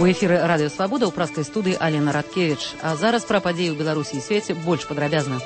У эфіры радыё Свабода ў праскай студыі Алена Радкевіч. А зараз пра падзеі ў Беларусі і свеце больш падрабязна.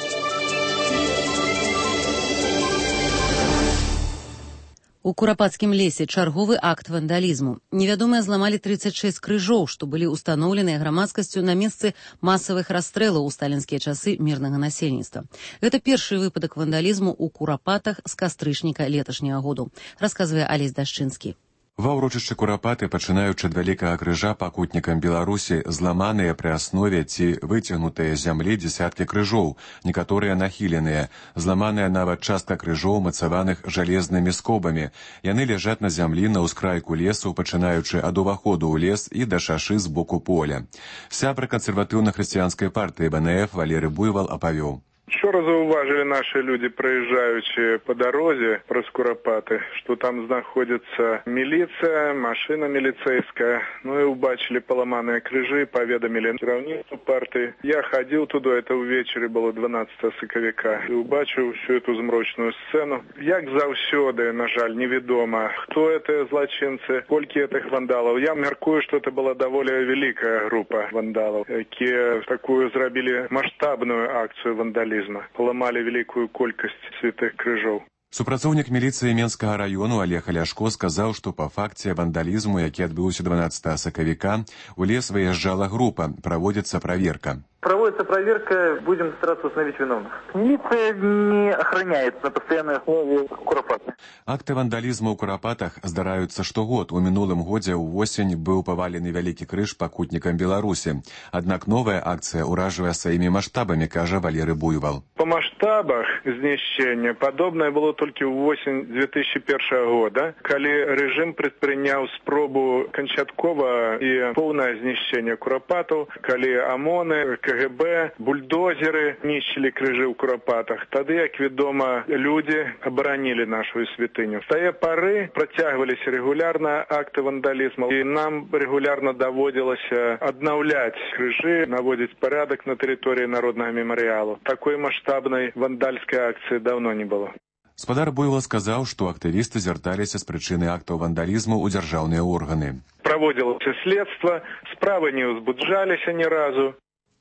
У Курапацкім лесе чарговы акт вандалізму. Невядомыя зламалі 36 крыжоў, што былі ўстаноўленыя грамадскасцю на месцы масавых расстрэлаў у сталінскія часы мірнага насельніцтва. Гэта першы выпадак вандалізму ў Курапатах з кастрычніка леташняга году, расказвае Алесь Дашчынскі. Ва ўрочышчы Курапаты, пачынаючы ад вялікага крыжа пакутнікам Беларусі, зламаныя пры аснове ці выцягнутыя з зямлі дзесяткі крыжоў, некаторыя нахіленыя, зламаная нават частка крыжоў, мацаваных жалезнымі скобамі. Яны ляжаць на зямлі на ўскрайку лесу, пачынаючы ад уваходу ў лес і да шашы з боку поля. Сябра кансерватыўна-хрысціянскай партыі БНФ Валерый Буйвол апавёў. Вчора зауважили наши люди, проезжающие по дороге про Курапаты, что там находится милиция, машина милицейская. Ну и убачили поломанные крыжи, поведомили керівництву партии. Я ходил туда, это увечері было 12 соковика, и убачив всю эту змрочную сцену. Як завсёды, на жаль, невідомо, кто это злочинцы, сколько этих вандалов. Я мяркую, что это была довольно великая группа вандалов, которые такую зробили масштабную акцию вандализма. Поламали великую колькасць святых крыжоў. Супрацоўнік міліцыі Менскага району Олег Ляшко сказаў, што па факце вандалізму, які адбыўся 12 сакавіка, у лес выязджала група, праводзіцца праверка. Проводится проверка, будем стараться установить виновных. Милиция не охраняет на постоянной основе Курапаты. Акты вандалізму ў Курапатах здараюцца штогод. У мінулым годзе ўвосень быў павалены вялікі крыж пакутнікам Беларусі. Аднак новая акцыя ўражвае сваімі маштабамі, кажа Валерый Буйвол. По масштабах знішчэння падобнае было толькі ўвосень 2001 года, калі рэжым прадпрыняў спробу канчаткова і поўнае знішчэнне Курапатаў, калі ОМОНы, КГБ, бульдозеры нищили крыжи ў Курапатах. Тады, як вядома, люди оборонили нашу святыню. С тае поры працягваліся регулярно акты вандалізму, і нам регулярно даводилося аднаўляць крыжи, наводить порядок на территории Народного мемориалу. Такой масштабной вандальской акции давно не было. Спадар Буйвол сказаў, што актывісты звярталіся з прычыны актаў вандалізму ў дзяржаўныя органы. Праводзілася следства, справы не узбуджаліся ні разу.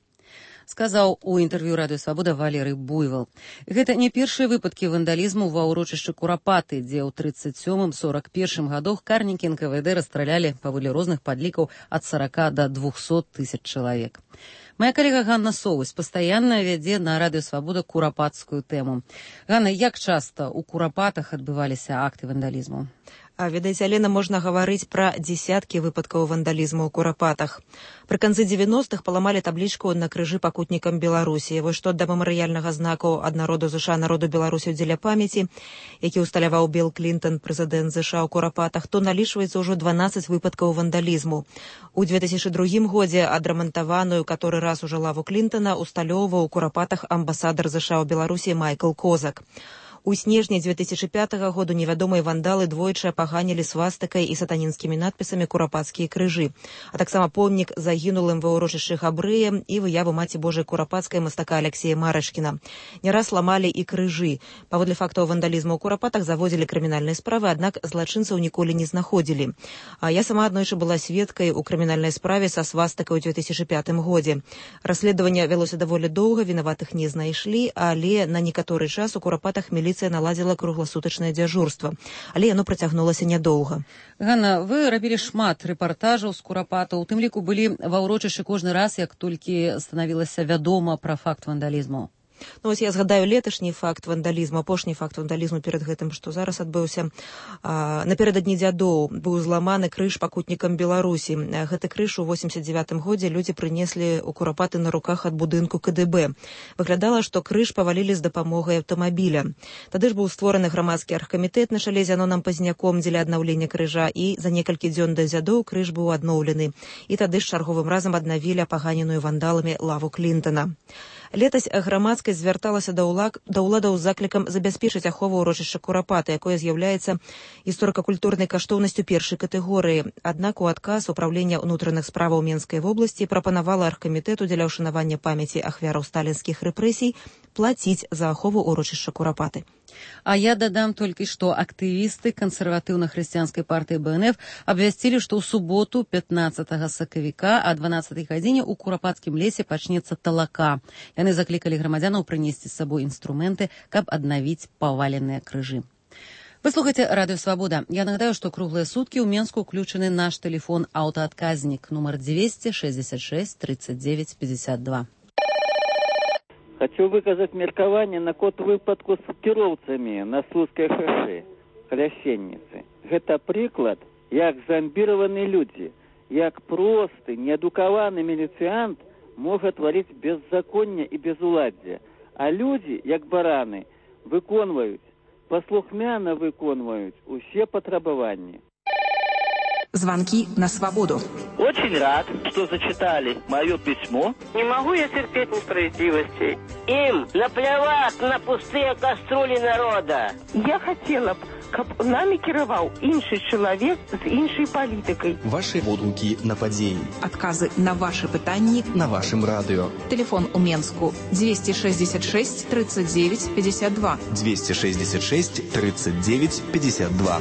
Сказаў у інтэрв'ю радыё Свабода Валерый Буйвол. Гэта не першыя выпадкі вандалізму ва ўрочышчы Курапаты, дзе ў 37-41 гадах карнікі НКВД расстралялі, паводле розных падлікаў, ад 40 до 200 тысяч чалавек. Моя калега Ганна Совась пастаянна вядзе на радыё Свабода курапатскую тэму. Ганна, як часта ў Курапатах адбываліся акты вандалізму? Ведаеце, Алена, можна гаварыць пра дзесяткі выпадкаў вандалізму ў Курапатах. Пры канцы 90-х паламалі таблічку на крыжы пакутнікам Беларусі. Вось што да мемарыяльнага знаку ад народу ЗША народу Беларусі дзеля памяці, які ўсталяваў Білл Клінтон, прэзідэнт ЗША ў Курапатах, то налічваецца ўжо 12 выпадкаў вандалізму. У 2002 годзе адрамантаваную каторы раз уже лаву Клінтона усталёўваў у Курапатах амбасадар ЗША ў Беларусі Майкл Козак. У снежні 2005 году невядомыя вандалы двойчы апаганілі свастыкай і сатанінскімі надпісамі курапацкія крыжы, а таксама помнік загінулым ва ўрочышчы Габрэя і выяву Маці Божай Курапацкай мастака Алексея Марашкіна. Не раз ламалі і крыжы. Паводле фактаў вандалізму ў Курапатах заводзілі крымінальныя справы, аднак злачынцаў ніколі не знаходзілі. Я сама аднойчы была сведкай у крымінальнай справе са свастыкай у 2005 годзе. Расследаванне вялося даволі доўга, вінаватых не знайшлі, але на некаторы час у Курапатах міліцыя наладзіла кругласутачнае дзяжурства, але яно працягнулася нядоўга. Ганна, вы рабілі шмат рэпартажаў з Курапатаў, у тым ліку былі ва ўрочышчы кожны раз, як толькі станавілася вядома пра факт вандалізму. Ну, ось я згадаю леташні факт вандалізму, апошні факт вандалізму перад гэтым, што зараз адбыўся. Наперададні дзядоў быў зламаны крыж пакутнікам Беларусі. Гэты крыж у 89 годзе людзі прынеслі ў Курапаты на руках ад будынку КДБ. Выглядала, што крыж павалілі з дапамогай аўтамабіля. Тады ж быў створаны грамадскі аргкамітэт на чале з Янонам Пазняком дзеля аднаўлення крыжа, і за некалькі дзён да дзядоў крыж быў адноўлены. І тады ж чарговым разам аднавілі апаганеную вандаламі лаву Клінтона. Летась грамадскасць звярталася да ўладаў з заклікам забяспечыць ахову ўрочышча Курапаты, якое з'яўляецца гісторыка-культурнай каштоўнасцю першай катэгорыі. Аднак у адказ Управлення ўнутраных справаў Менскай вобласці прапанавала аргкамітэту дзеля ўшанавання памяці ахвяраў сталінскіх рэпрэсій плаціць за ахову ўрочышча Курапаты. А я дадам толькі, што актывісты кансерватыўна-хрысціянскай партыі БНФ абвясцілі, што ў суботу 15 сакавіка о 12 гадзіне ў курапацкім лесе пачнецца талака. Яны заклікалі грамадзянаў прынесці з сабой інструменты, каб аднавіць паваленыя крыжы. Вы слухаеце Радыё Свабода. Я нагадаю, што круглыя суткі ў Менску ўключаны наш тэлефон аўтаадказнік нумар 266 39 52. Хочу выказаць меркаванне наконт выпадку з кіроўцамі на Слуцкай шосе, Хлясенніцы. Гэта прыклад, як зомбіраваны людзі, як просты, неадукаваны міліцыянт можа тварыць беззаконне і безуладдзе. А людзі, як бараны, выконваюць, паслухмяна выконваюць усе патрабаванні. Звонки на свободу. Очень рад, что зачитали мое письмо. Не могу я терпеть несправедливости. Им наплевать на пустые кастрюли народа. Я хотела б, каб нами кіраваў іншы чалавек з іншай палітыкай. Ваши водгукі на падзеі. Адказы на ваши пытанні на вашым радыё. Телефон у Менску 266 39 52. 266 39 52.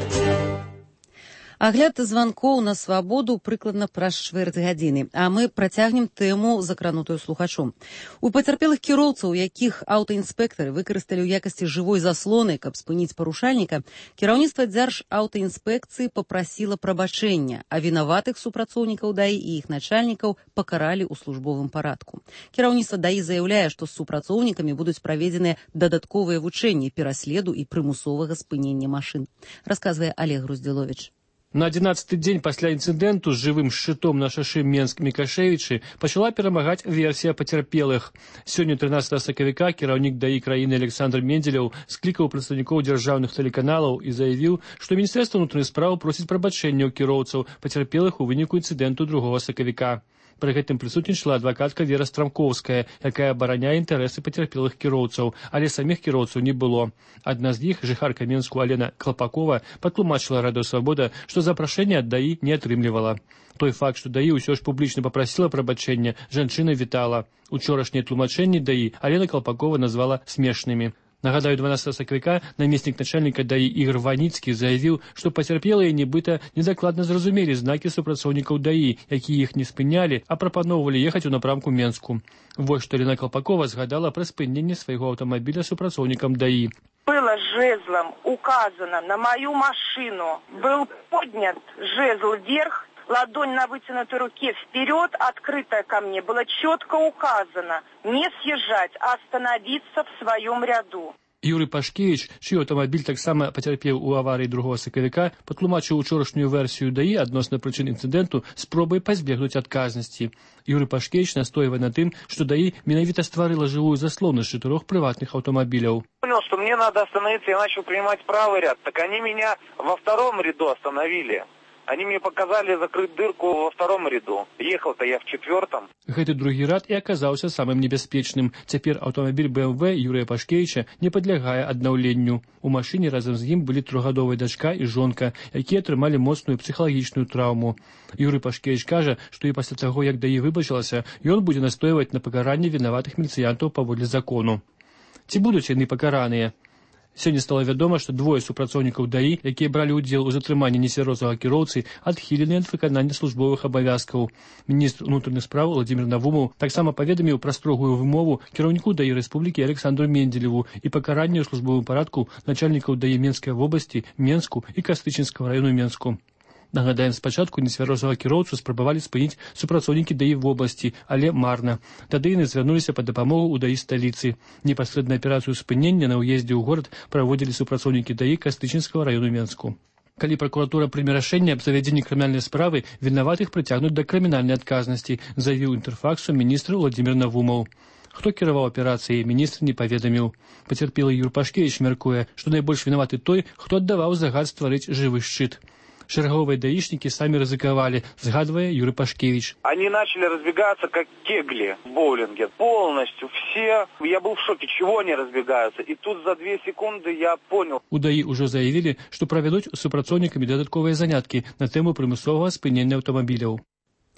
Агляд званкоў на свабоду прыкладна праз чвэрць гадзіны, а мы працягнем тэму, закранутую слухачом. У пацярпелых кіроўцаў, якіх аўтаінспектары выкарысталі ў якасці жывой заслоны, каб спыніць парушальніка, кіраўніцтва дзяржаўтаінспекцыі папрасіла прабачэння, а вінаватых супрацоўнікаў ДАІ і іх начальнікаў пакаралі ў службовым парадку. Кіраўніцтва ДАІ заяўляе, што з супрацоўнікамі будуць праведзеныя дадатковыя вучэнні пераследу і прымусовага спынення машын. Расказвае Олег Груздзіловіч. На 11-й дзень пасля інцыдэнту з жывым шчытом на шашы Менск-Мікашэвічы пачала перамагаць версія пацярпелых. Сёння 13 сакавіка кіраўнік ДАІ краіны Александр Менделеў склікаў прадстаўнікоў дзяржаўных тэлеканалаў і заявіў, што Міністэрства ўнутраных спраў просіць прабачэння ў кіроўцаў пацярпелых у выніку інцыдэнту 2 сакавіка. Пры гэтым прысутнічала адвакатка Вера Страмкоўская, якая абараняе інтарэсы пацярпелых кіроўцаў, але саміх кіроўцаў не было. Адна з іх, жыхарка Менску Алена Клапакова, патлумачыла Радыё Свабода, што запрашэнне ад ДАІ не атрымлівала. Той факт, што ДАІ ўсё ж публічна папрасіла прабачэння, жанчына вітала. Учорашнія тлумачэнні ДАІ Алена Клапакова назвала смешнымі. Нагадаю, 12 сакавіка намеснік начальніка ДАІ Ігор Ваніцкі заявіў, што пацярпелыя нібыта недакладна зразумелі знакі супрацоўнікаў ДАІ, якія іх не спынялі, а прапаноўвалі ехаць у напрамку Менску. Вось што Алена Клапакова згадала пра спыненне свайго аўтамабіля супрацоўнікам ДАІ. Было жезлом указано на мою машину. Был поднят жезл вверх, ладонь на вытянутой руке вперед, открытая ко мне, было четко указано не съезжать, а остановиться в своем ряду. Юрий Пашкевич, чый аўтамабіль таксама пацярпеў у аварыі 2 сакавіка, патлумачыў учорашнюю версію ДАІ адносна прычын інцыдэнту спробай пазбегнуць адказнасці. Юрий Пашкевич настойвае на тым, што ДАІ менавіта стварыла жывую заслону з 4 прыватных аўтамабіляў. Понял, что мне надо остановиться, я начал принимать правый ряд, так они меня во втором ряду остановили. Они мне показали закрыть дырку во втором ряду. Ехал-то я в 4-м. Гэты другі рад і аказаўся самым небяспечным. Цяпер аўтамабіль БМВ Юрыя Пашкевіча не падлягае аднаўленню. У машыне разам з ім былі 3гадовая дачка і жонка, якія атрымалі моцную псіхалагічную траўму. Юрый Пашкевіч кажа, што і пасля таго, як ДАІ выбачылася, ён будзе настойваць на пакаранні вінаватых міліцыянтаў паводле закону. Ці будуць яны пакараныя? Сёння стала вядома, што 2 супрацоўнікаў ДАІ, якія бралі ўдзел у затрыманні нецвярозага кіроўцы, адхілены ад выканання службовых абавязкаў. Міністр унутраных спраў Владзімір Навумаў таксама паведаміў пра строгую вымову кіраўніку ДАІ Рэспублікі Александру Менделеву і пакаранне ў службовым парадку начальнікаў ДАІ Менскай вобласці, Менску і Кастрычынскага раёну Менску. Нагадаем, спачатку нецвярозага кіроўцу спрабавалі спыніць супрацоўнікі ДАІ в обласці, але марна. Тады яны звярнуліся па дапамогу ў ДАІ сталіцы. Непасрэдна аперацыю спынення на ўездзе ў горад праводзілі супрацоўнікі ДАІ Кастрычынскага раёну Менску. Калі пракуратура прыме рашэнне аб завядзенні крымінальнай справы, вінаватых прыцягнуць да крымінальнай адказнасці, заявіў інтэрфаксу міністр Владзімір Навумаў. Хто кіраваў аперацыяй, міністр не паведаміў. Пацярпелы Юрий Пашкевич мяркуе, што найбольш вінаваты той, хто аддаваў загад стварыць жывы шчыт. Шерговые даишники сами ризыковали, згадывая Юрий Пашкевич. Они начали разбегаться, как кегли в боулинге. Полностью все. Я был в шоке, чего они разбегаются. И тут за 2 секунды я понял. У ДАІ уже заявили, что проведут с супрацоўнікамі додатковые занятки на тему примусового спынення аўтамабіляў.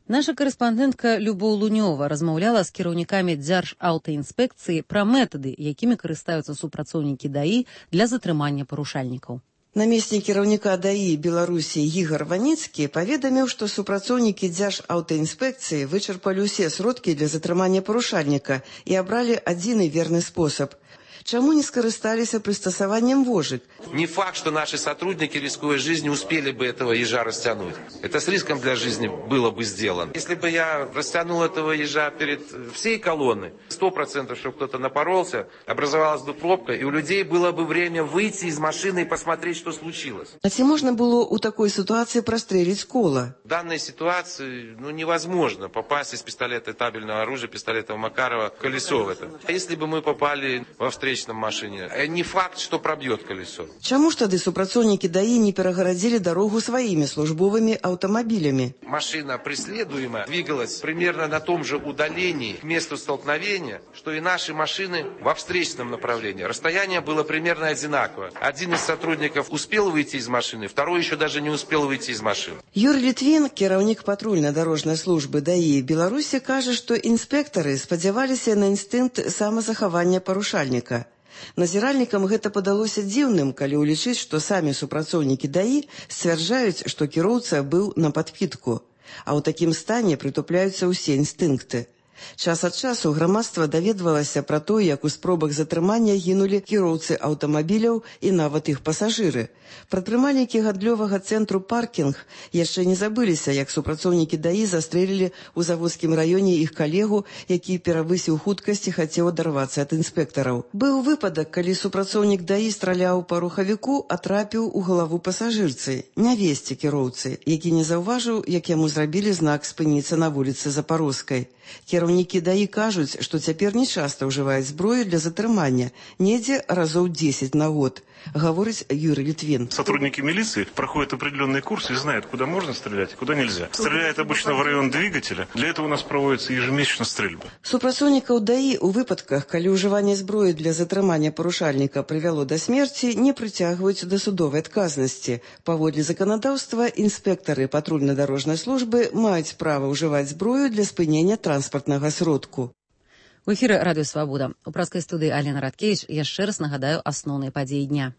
Наша корэспандэнтка Любоў Лунёва размаўляла з кіраўнікамі Дзяржаўтаінспекцыі пра метады, якімі карыстаюцца супрацоўнікі ДАІ для затрымання парушальнікаў. Намеснік кіраўніка ДАІ Беларусі Ігар Ваніцкі паведаміў, што супрацоўнікі Дзяржаўтаінспекцыі вычарпалі ўсе сродкі для затрымання парушальніка і абралі адзіны верны спосаб. Чему не скористались пристосованием вожек? Не факт, что наши сотрудники, рискуя жизнью, успели бы этого ежа растянуть. Это с риском для жизни было бы сделано. Если бы я растянул этого ежа перед всей колонной, 100%, что кто-то напоролся, образовалась бы пробка, и у людей было бы время выйти из машины и посмотреть, что случилось. А ці можно было у такой ситуации прострелить кола? В данной ситуации невозможно попасть из пистолета табельного оружия, пистолета Макарова, колесо в это. А если бы мы попали во встречном машине, не факт, что пробьет колесо. Чему ж тады супрацоўнікі ДАИ не перегородили дорогу своими службовыми автомобилями? Машина преследуемая двигалась примерно на том же удалении к месту столкновения, что и наши машины во встречном направлении. Расстояние было примерно одинаково. Один из сотрудников успел выйти из машины, второй еще даже не успел выйти из машины. Юрий Литвин, кіраўнік патрульна-дорожной службы ДАИ Беларуси, кажа, что инспекторы спадзяваліся на инстинкт самозахавання парушальніка. Назіральнікам гэта падалося дзіўным, калі ўлічыць, што самі супрацоўнікі ДАИ сцвярджаюць, што кіроўца быў на падпітку, а ў такім стане прытупляюцца ўсе інстынкты. Час ад часу грамадства даведвалася пра тое, як у спробах затрымання гінулі кіроўцы аўтамабіляў і нават іх пасажыры. Прадпрымальнікі гандлёвага цэнтру «Паркінг» яшчэ не забыліся, як супрацоўнікі ДАИ застрэлілі ў заводскім раёне іх калегу, які перавысіў хуткасць і хацеў адарвацца ад інспектараў. Быў выпадак, калі супрацоўнік ДАИ страляў па рухавіку, а трапіў у галаву пасажырцы, нявесце кіроўцы, які не заўважыў, як яму зрабілі знак спыніцца на вуліцы Запарожскай. Кіраўнікі ДАИ кажуць, што цяпер не часта ўжываюць зброю для затрымання, недзе разоў 10 на год, говорит Юрий Литвин. Сотрудники милиции проходят определенный курс и знают, куда можно стрелять, куда нельзя. Стреляют обычно в район двигателя. Для этого у нас проводится ежемесячно стрельба. Супрацоўнікаў ДАИ у выпадках, калі ўжыванне зброі для затрымання парушальніка прывяло да смерці, не прыцягваюць да судовай адказнасці. Паводле заканадаўства, інспектары патрульна-дарожнай службы маюць права ўжываць зброю для спынення транспартнага сродку. У эфіры Радыё Свабода. У праскай студыі Алена Радкевіч яшчэ раз нагадаю асноўныя падзеі дня.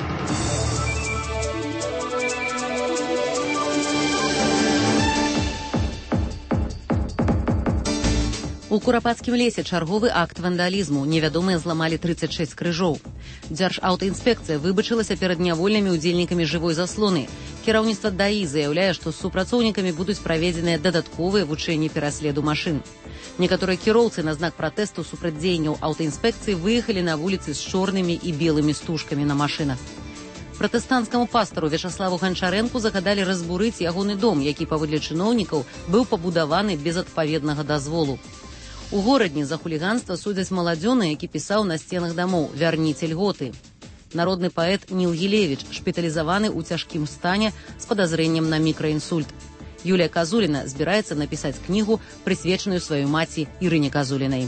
У Курапацкім лесе чарговы акт вандалізму. Невядомыя зламалі 36 крыжоў. Дзяржаўтаінспекцыя выбачылася перад нявольнымі ўдзельнікамі жывой заслоны. Кіраўніцтва ДАИ заяўляе, што з супрацоўнікамі будуць праведзеныя дадатковыя вучэнні пераследу машын. Некаторыя кіроўцы на знак пратэсту супраць дзеянняў аўтаінспекцыі выехалі на вуліцы з чорнымі і белымі стужкамі на машынах. Пратэстанцкаму пастару Вячаславу Ганчарэнку загадалі разбурыць ягоны дом, які, паводле чыноўнікаў, быў пабудаваны без адпаведнага дазволу. У горадні за хуліганства судзяць маладзёна, які пісаў на сценах дамоў «Вярніце льготы». Народны паэт Ніл Гілевіч шпіталізаваны ў цяжкім стане з падазрэннем на мікраінсульт. Юлія Казуліна збіраецца напісаць кнігу, прысвечаную сваёй маці Ірыне Казулінай.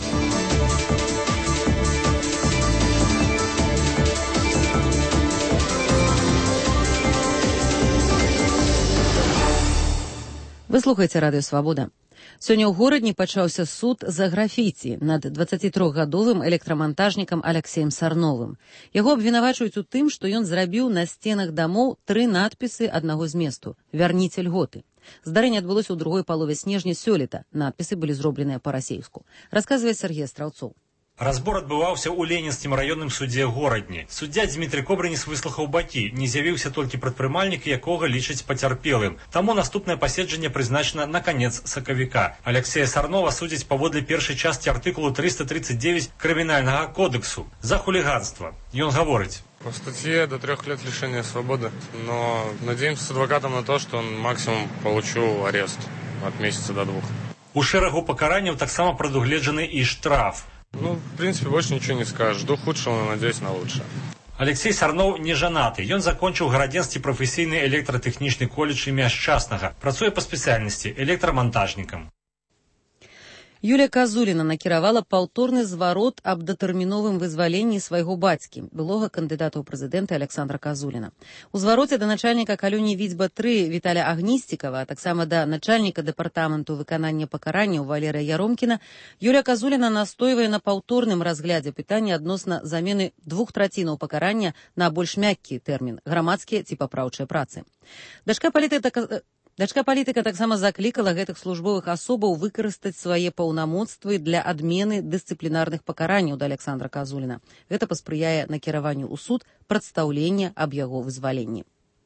Вы слухаеце Радыё Свабода. Сёння ў горадні пачаўся суд за графіці над 23-гадовым электрамантажнікам Аляксеем Сарновым. Яго абвінавачваюць у тым, што ён зрабіў на сценах дамоў 3 надпісы аднаго зместу «Вярніце льготы». Здарэнне адбылося ў другой палове снежня сёлета. Надпісы былі зробленыя па-расейску. Расказвае Сергей Страўцоў. Разбор адбываўся ў Ленінскім раённым судзе горадні. Суддзя Дмітрый Кобрыніс выслухаў бакі. Не з'явіўся толькі прадпрымальнік, якога лічаць пацярпелым. Таму наступнае паседжанне прызначана на канец сакавіка. Аляксея Сарнова судзяць паводле першай часткі артыкулу 339 Крымінальнага кодексу за хулиганство. Ён гаворыць: по статье до 3 лет лишения свободы, но надеемся с адвокатом на то, что он максимум получу арест от месяца до 2. У шэрагу пакаранняў таксама прадугледжаны і штраф. Ну, в принципе, больше ничего не скажешь. Жду худшего, но надеюсь на лучшее. Алексей Сарноў не жанаты. Ён закончыў гарадзенскі прафесійны электратэхнічны коледж імя Шчаснага. Працуе па спецыяльнасці электрамантажнікам. Юлія Казуліна накіравала паўторны зварот аб датэрміновым вызваленні свайго бацькі, былога кандыдата ў прэзідэнты Александра Казуліна. У звароце да начальніка калоніі Відзьба-3 Віталя Агнісцікава, а таксама да начальніка дэпартаменту выканання пакаранняў Валерыя Яромкіна, Юлія Казуліна настойвае на паўторным разглядзе пытання адносна замены 2/3 пакарання на больш мяккі тэрмін – грамадскія ці папраўчыя працы. Дачка палітыка таксама заклікала гэтых службовых асобаў выкарыстаць свае паўнамоцтвы для адмены дысцыплінарных пакаранняў да Александра Казуліна. Гэта паспрыяе накіраванню ў суд прадстаўлення аб яго вызваленні.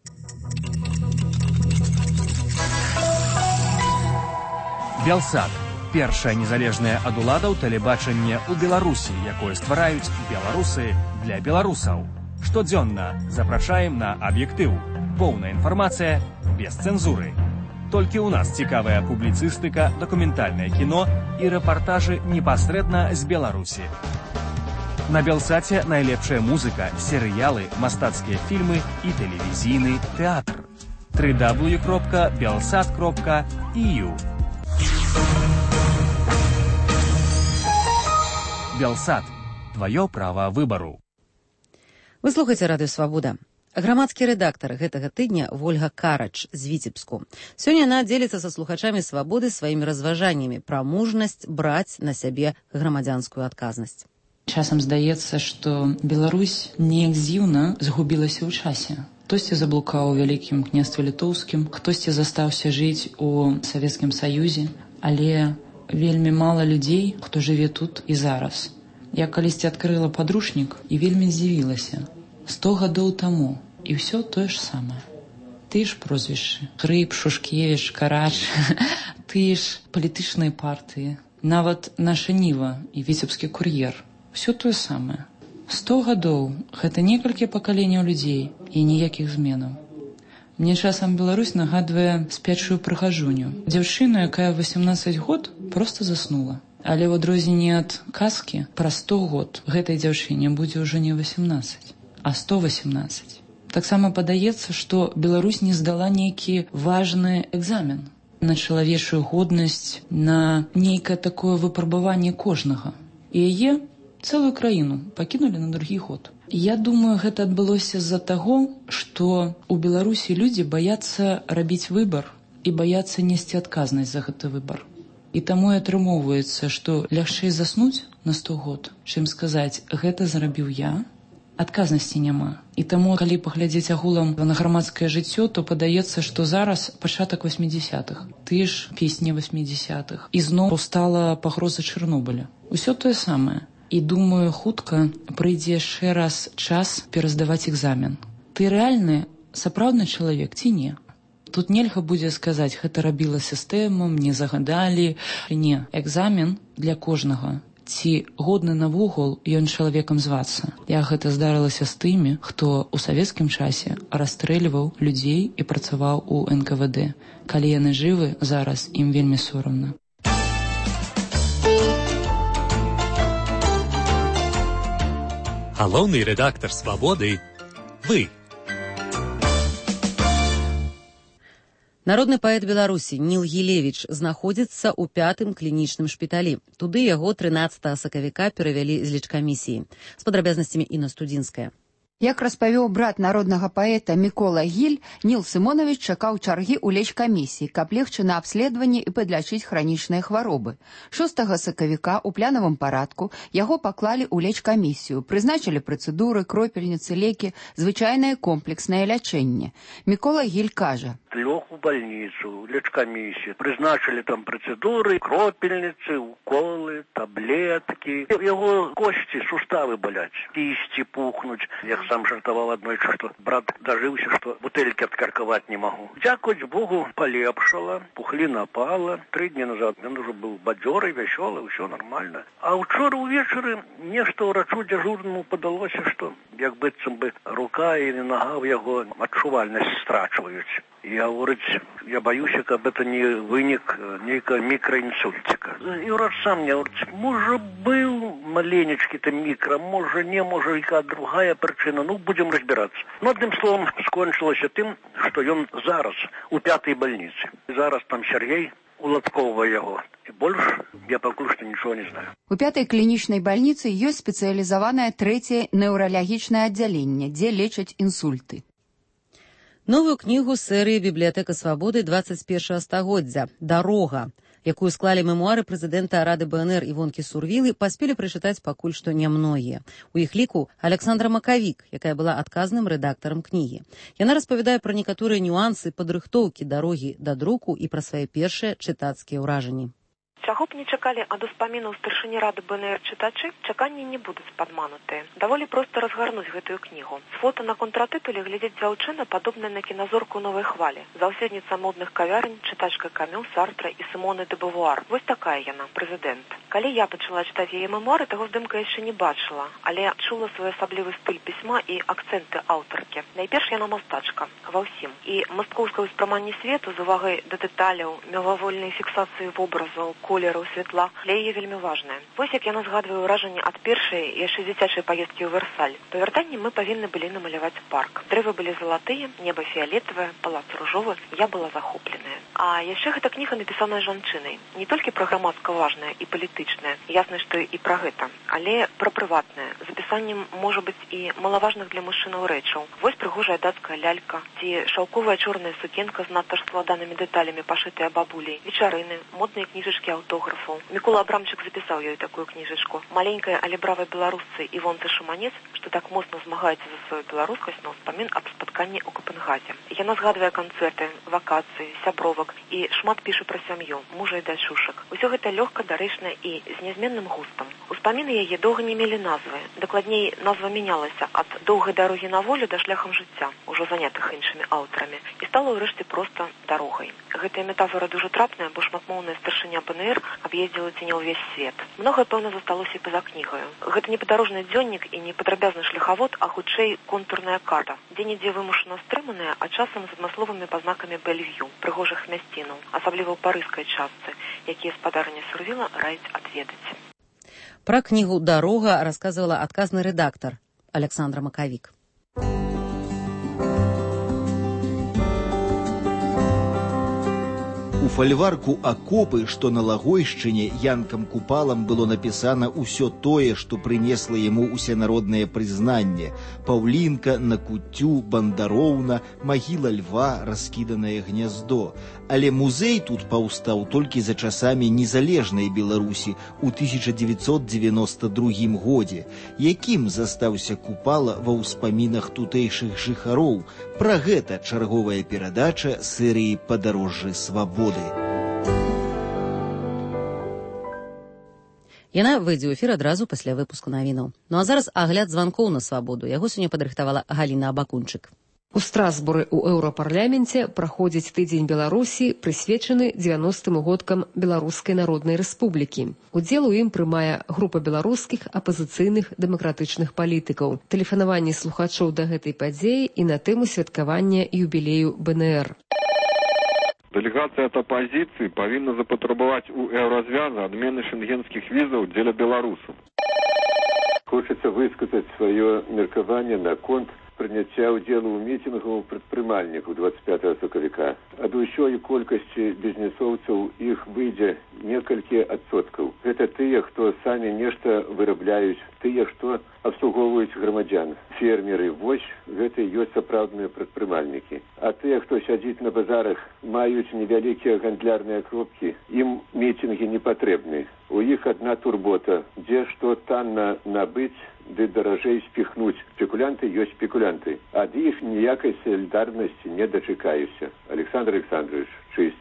Белсат. Першае незалежнае ад уладаў тэлебачанне ў Беларусі, якое ствараюць беларусы для беларусаў. Штодзённа запрашаем на аб'ектыў. Поўная інфармацыя без цэнзуры. Толькі ў нас цікавая публіцыстыка, дакументальнае кіно і рэпартажы непасрэдна з Беларусі. На Белсаце найлепшая музыка, серыялы, мастацкія фільмы і тэлевізійны тэатр. www.belsat.eu Белсат. Твоё права выбару. Вы слухаеце радыё «Свабода». Грамадскі рэдактар гэтага тыдня Вольга Карач з Віцебску. Сёння яна дзеліцца са слухачамі «Свабоды» сваімі разважаннямі пра мужнасць браць на сябе грамадзянскую адказнасць. Часам здаецца, што Беларусь неяк дзіўна згубілася ў часе. Хтосьці заблукаў у Вялікім княстве літоўскім, хтосьці застаўся жыць у Савецкім Саюзе, але вельмі мала людзей, хто жыве тут і зараз. Я калісьці адкрыла падручнік і вельмі здзівілася. 100 гадоў таму, і ўсё тое ж самае. Ты ж прозвішчы. Грыб, Шушкевіч, Карач, ты ж палітычныя партыі. Нават наша Ніва і Віцебскі кур'ер. Усё тое самае. 100 гадоў – гэта некалькі пакаленняў людзей і ніякіх зменаў. Мне часам Беларусь нагадвае спячую прыгажуню. Дзяўчына, якая 18 год, проста заснула. Але ў адрозненне ад казкі, праз 100 год гэтай дзяўчыне будзе ўжо не 18, а 118. Таксама падаецца, што Беларусь не здала нейкі важны экзамен на чалавечую годнасць, на нейкае такое выпрабаванне кожнага. І яе, цэлую краіну, пакінулі на другі год. Я думаю, гэта адбылося з-за таго, што ў Беларусі людзі баяцца рабіць выбар і баяцца несці адказнасць за гэты выбар. І таму і атрымоўваецца, што лягчэй заснуць на 100 год, чым сказаць, гэта зрабіў я, адказнасці няма. І таму, калі паглядзець агулам на грамадскае жыццё, то падаецца, што зараз пачатак 80-х, ты ж песні 80-х. І зноў стала пагроза Чарнобыля. Усё тое самае. І думаю, хутка прыйдзе яшчэ раз час пераздаваць экзамен. Ты рэальны, сапраўдны чалавек ці не? Тут нельга будзе сказаць, гэта рабіла сістэма, мне загадалі. Не, экзамен для кожнага. Ці годны навогул ён чалавекам звацца. Як гэта здарылася з тымі, хто ў савецкім часе расстрэльваў людзей і працаваў у НКВД. Калі яны жывы, зараз ім вельмі сорамна. Галоўны рэдактар «Свабоды» – вы. Народны паэт Беларусі Ніл Гілевіч знаходзіцца ў 5-м клінічным шпіталі. Туды яго 13 сакавіка перавялі з лечкамісіі. З падрабязнасцямі Інна Студзінская. Як распавёў брат народнага паэта Мікола Гіль, Ніл Сымонович чакаў чаргі ў лечкамісіі, каб легчы на абследаванне і падлячыць хранічныя хваробы. 6 сакавіка ў планавым парадку яго паклалі ў лечкамісію, прызначылі працэдуры, кропельніцы, лекі, звычайнае комплекснае лячэнне. Мікола Гіль кажа: лёг у больницу, лечкамісію, прызначылі там працэдуры, кропельніцы, уколы, таблеткі. Яго косці, суставы баляць, кісці пухнуць. Я сам жартаваў аднойчы, што брат дажыўся, што бутэлькі адкаркаваць не магу. Дзякуюць Богу, палепшала, пухліна пала. 3 дні назад ён ужо быў бадзёры, вясёлы, ўсё нормально. А ўчора ўвечары нешта ўрачу дзяжурнаму падалося, што як быццам бы рука і нага ў яго адчувальнасць страчваюць. Я говорить, я боюсь, как это не вынік нейкого микроинсультика. И врач сам мне говорит, может был маленечки-то микро, может не, может какая другая причина, ну будем разбираться. Но одним словом скончилось тем, что он зараз у 5-й больнице. Зараз там Сергей уладковыває його. больше я пока что ничего не знаю. У 5-й клінічнай бальніцы ёсць спецыялізаванае 3-е неўралагічнае аддзяленне, дзе лечаць інсульты. Новую кнігу серыі «Бібліятэка свабоды 21 стагоддзя» «Дарога», якую склалі мемуары прэзідэнта Рады БНР Івонкі Сурвілы, паспелі прачытаць пакуль што нямногія. У іх ліку Александра Макавік, якая была адказным рэдактарам кнігі. Яна распавядае пра некаторыя нюансы падрыхтоўкі дарогі да друку і пра свае першыя чытацкія ўражанні. Чаго б не чакалі ад успамінаў старшыні Рады БНР чытачы, чаканні не будуць падманутыя. Даволі проста разгарнуць гэтую кнігу. З фота на контратытуле глядзіць дзяўчына, падобная на кіназорку новай хвалі. Заўседніца модных кавярень, чытачка Камю, Сартра і Сімоны де Бувуар. Вось такая яна, прэзідэнт. Калі я пачала чытаць яе мемуары, таго здымка яшчэ не бачыла, але чула свой асаблівы стыль пісьма і акцэнты аўтаркі. Найперш яна мастачка, ва ўсім. І мастковскае ўспрыманне свету з увагай да дэталяў, мелавольнай фіксацыі вобразаў, колеру, святла, для яе вельмі важная. Вось як яна згадвае ўражанне ад першай, яшчэ дзіцячай паездкі ў Версаль. Па вяртанні мы павінны былі намаляваць парк. Дрэвы былі залатыя, неба фіялетавае, палац ружовы, я была захопленая. А яшчэ гэта кніга напісаная жанчынай. Не толькі пра грамадска важная і палітычная, ясна, што і пра гэта, але пра прыватнае, з апісаннем, можа быць, і малаважных для мужчынаў рэчаў. Вось прыгожая дацкая лялька, ці шаўковая чорная сукенка з надта складанымі дэталямі, пашытая бабулей, вечарыны, модныя кніжачкі аўтографаў. Мікола Абрамчык запісаў ёй такую кніжачку. Маленькая, але бравай беларусцы Івонцы Шаманец, што так моцна змагаецца за сваю беларускасць, на ўспамін аб спатканні ў Копенгазе. Яна згадвае канцэрты, вакацыі, сябровак і шмат піша пра сям'ю, мужа і дачушак. Усё гэта лёгка, дарэчна і з нязменным густам. Успаміны яе доўга не мелі назвы. Дакладней, назва мянялася ад доўгай дарогі на волю да шляхам жыцця, ужо занятых іншымі аўтарамі, і стала ўрэшце проста дарогай. Гэтая метафора дужа трапная, бо шматмоўная старшыня БНР аб'ездзіла ці не ўвесь свет. Многае, пэўна, засталося і па-за кнігаю. Гэта не падарожны дзённік і не падрабязны шляхавод, а хутчэй контурная карта, дзе-нідзе вымушана стрыманая, а часам з адмысловымі пазнакамі Бельвью, прыгожых мясцінаў, асабліва ў парыжскай частцы, якія спадарыня Сурвіла раяць адведаць. Пра кнігу «Дарога» расказвала адказны рэдактар Александра Макавік. У фальварку «Акопы», што на Лагойшчыне Янкам Купалам было напісана ўсё тое, што прынесла яму усенароднае прызнанне. Паўлінка, Накуццю, Бандароўна, магіла льва, раскіданае гняздо. Але музей тут паўстаў толькі за часамі незалежнай Беларусі ў 1992 годзе. Якім застаўся Купала ва ўспамінах тутэйшых жыхароў? Пра гэта чарговая перадача серыі «Падарожжы свабоды». Яна выйдзе ў эфір адразу пасля выпуску навінаў. Ну а зараз агляд званкоў на свабоду. Яго сёння падрыхтавала Галіна Абакунчык. У Страсбуры ў Еўрапарляменце праходзіць тыдзень Беларусі, прысвечаны 90-м годкам Беларускай Народнай Рэспублікі. Удзел у ім прымае група беларускіх апазіцыйных дэмакратычных палітыкаў. Тэлефанаванне слухачоў да гэтай падзеі і на тэму святкавання юбілею БНР. Дэлегацыя ад апазіцыі павінна запатрабаваць у еўразвяза адмены шенгенскіх візаў дзеля беларусаў. Хочацца высказаць сваё меркаванне наконт прыняцця ўдзелу ў мітынгу прадпрымальнікаў 25 сакавіка. Ад усёй колькасці бізнесоўцаў іх выйдзе некалькі адсоткаў. Гэта тыя, хто самі нешта вырабляюць, тыя, што абслугоўваюць грамадзян. Фермеры, вось гэта і ёсць сапраўдныя прадпрымальнікі. А тыя, хто сядзіць на базарах, маюць невялікія гандлярныя кропкі, ім мітынгі не патрэбны. У іх адна турбота, дзе што танна набыць, ды даражэй спіхнуць. Спекулянты ёсць спекулянты. Ад іх ніякай салідарнасці не дачакаюся. Александр Александрович, честь.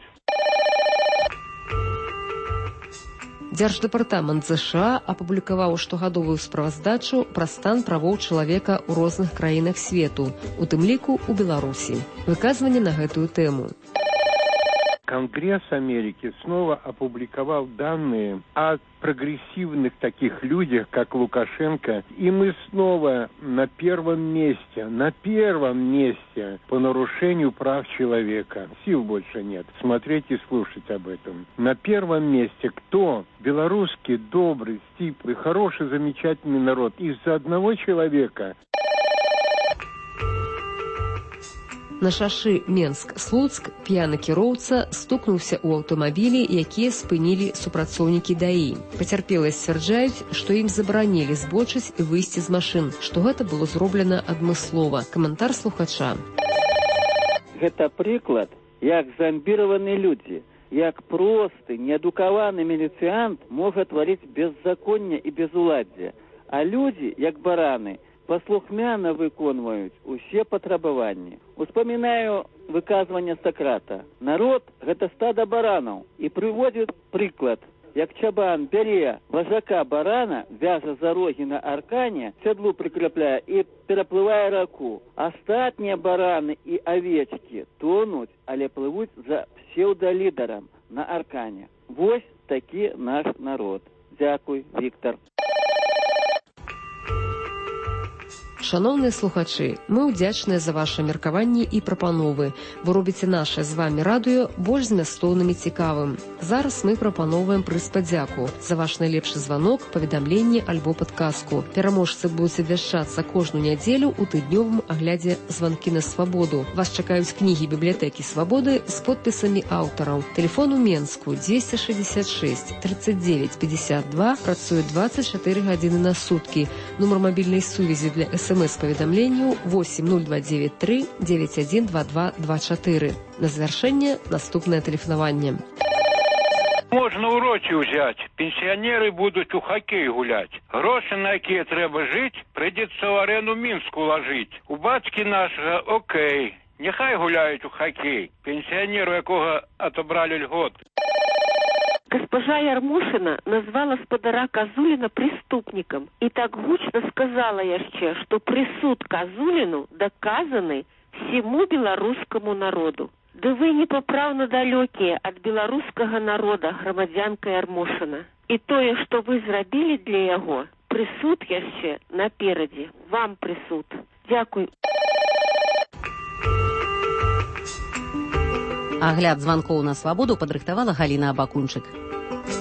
Дзярждэпартамент США апублікаваў штогадовую справаздачу пра стан правоў чалавека ў розных краінах свету, у тым ліку ў Беларусі. Выказванне на гэтую тэму. Конгресс Америки снова опубликовал данные о прогрессивных таких людях, как Лукашенко, и мы снова на первом месте по нарушению прав человека. Сил больше нет смотреть и слушать об этом. На первом месте кто? Белорусский, добрый, стиплый, хороший, замечательный народ. Из-за одного человека. На шашы Менск-Слуцк п'яны кіроўца стукнуўся ў аўтамабілі, якія спынілі супрацоўнікі ДАІ. Пацярпелыя сцвярджаюць, што ім забаранілі збочыць і выйсці з машын, што гэта было зроблена адмыслова. Каментар слухача. Гэта прыклад, як зомбіраваны людзі, як просты, неадукаваны міліцыянт можа тварыць беззаконне і безуладдзе, а людзі, як бараны, паслухмяна выконваюць усе патрабаванні. Успамінаю выказванне Сократа. Народ – гэта стада баранаў. І прыводзіць прыклад, як чабан бярэ важака барана, вяжа за рогі на аркане, сядлу прикрепляе і пераплывае раку. Астатнія бараны і авечкі тонуць, але плывуць за псеўдалідарам на аркане. Вось такі наш народ. Дзякуй, Віктор. Шановныя слухачы, мы ўдзячныя за ваши меркаванні і прапановы. Вы робіце наше з вами радыё больш змястоўным і цікавым. Зараз мы прапановваем прыз падзяку за ваш найлепшы званок, паведамленне альбо падказку. Пераможцы будуць абвяшчацца кожную нядзелю ў тыднёвым аглядзе «Званкі на свабоду». Вас чакаюць кнігі бібліятэкі свабоды з подпісамі аўтараў. Телефон у Менску 266 39 52, працуе 24 гадзіны на суткі. Нумар мабільнай сувязі для СМС-паведамленняў 8029 912224. На завяршэнне наступнае тэлефанаванне. Можна урокі ўзяць. Пенсіянеры будуць у хакей гуляць. Грошы, на якія трэба жыць, прыйдзецца ў арэну Мінску лажыць. У бацькі нашага окей. Няхай гуляюць у хакей. Пенсіянеру, якога отобрали льгот. Госпожа Ярмошина назвала спадара Казулина преступником и так гучно сказала яшчэ, что присуд Казулину доказаны всему белорусскому народу. Да вы непоправно далекие от белорусского народа, громадянка Ярмошина. И тое, что вы зрабілі для яго, присуд яшчэ наперадзе. Вам присуд. Дякуй. Агляд званкоў на свабоду падрыхтавала Галіна Абакунчык.